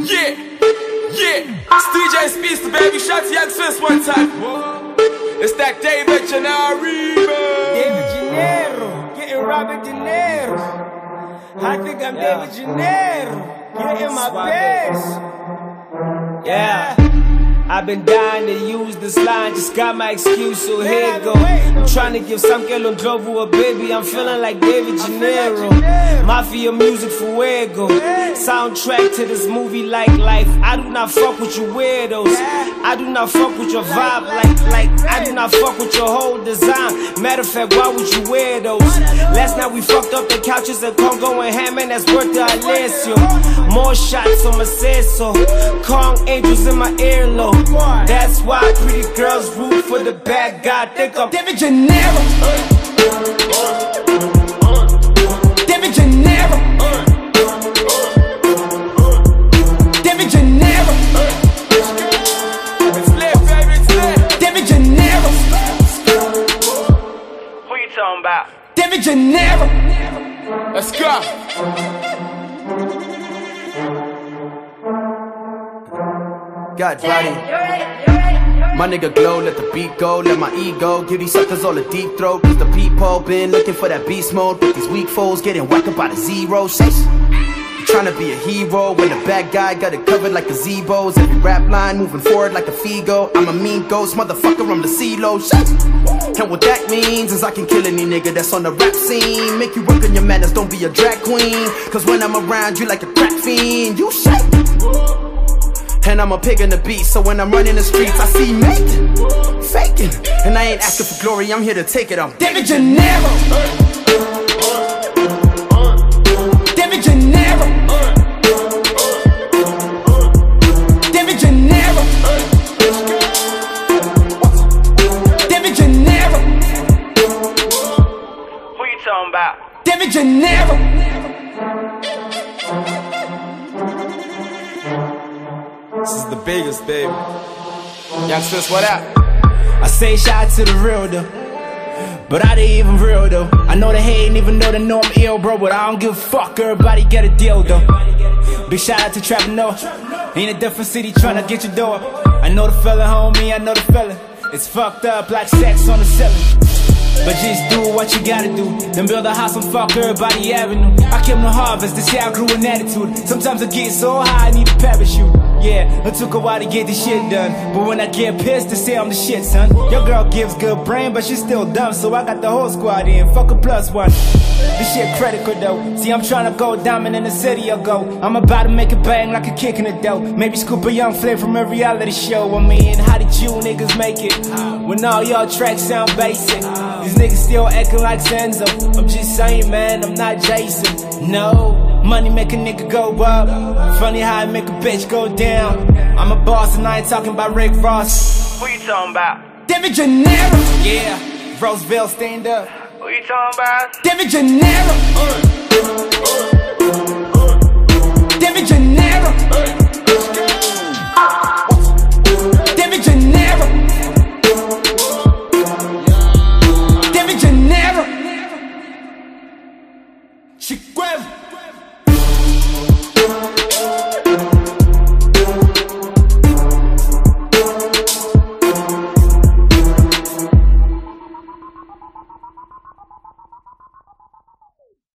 Yeah, yeah. It's DJ Speeds, the baby. Shout to Young Swiss one time. It's that David Gennaro. David Gennaro, getting Robert De Niro. I think I'm David Gennaro, getting my best. Yeah. I've been dying to use this line, just got my excuse, so here it go. I'm trying to give some girl on Globo a baby, I'm feeling like David Gennaro. Mafia music for Fuego, soundtrack to this movie like life. I do not fuck with you weirdos, I do not fuck with your vibe like I do not fuck with your whole design. Matter of fact, why would you wear those? Last night we fucked up the couches at Congo and Hammond, that's worth the Alessio. More shots on my so Kong angels in my earlobe. That's why pretty girls root for the bad guy. Think I'm David Gennaro. David Gennaro. David Gennaro. It's lit, baby, it's lit. David Gennaro. Who you talking about? David Gennaro. Let's go. God, body. My nigga glow, let the beat go, let my ego give these suckers all a deep throat. Cause the people been looking for that beast mode, but these weak foes getting whacked up by the zero. Tryna be a hero when the bad guy got it covered like gazebos. Every rap line moving forward like a Figo. I'm a mean ghost, motherfucker, I'm the CeeLo. And what that means is I can kill any nigga that's on the rap scene. Make you work on your manners, don't be a drag queen. Cause when I'm around you like a crack fiend, you shake. And I'm a pig in the beat, so when I'm running the streets I see making, faking. And I ain't asking for glory, I'm here to take it. I'm David Gennaro. David Gennaro. David Gennaro. David Gennaro. Who you talking about? David Gennaro. This is the biggest, baby. Young Swiss, what up? I say shout out to the real though, but I ain't even real though. I know they hating even though they know I'm ill, bro, but I don't give a fuck, everybody get a deal though. Big shout out to Trap Noah, in a different city tryna get your door. I know the fella, homie, I know the fella. It's fucked up like sex on the ceiling. But just do what you gotta do. Then build a house and fuck everybody avenue. I came to harvest, this year I grew an attitude. Sometimes I get so high I need a parachute. Yeah, it took a while to get this shit done, but when I get pissed, they say I'm the shit, son. Your girl gives good brain, but she's still dumb, so I got the whole squad in, fuck a plus one. This shit critical though. See, I'm tryna go diamond in the city I go. I'm about to make it bang like a kick in the dough. Maybe scoop a young flame from a reality show. I mean, how did you niggas make it when all y'all tracks sound basic? These niggas still acting like Senzo. I'm just saying, man, I'm not Jason. No, money make a nigga go up. Funny how I make a bitch go down. I'm a boss and I ain't talking about Rick Ross. Who you talking about? David Gennaro. Yeah, Roseville stand up. Who you talking about? David Gennaro. David Gennaro. David Gennaro. David Gennaro. Chiquel.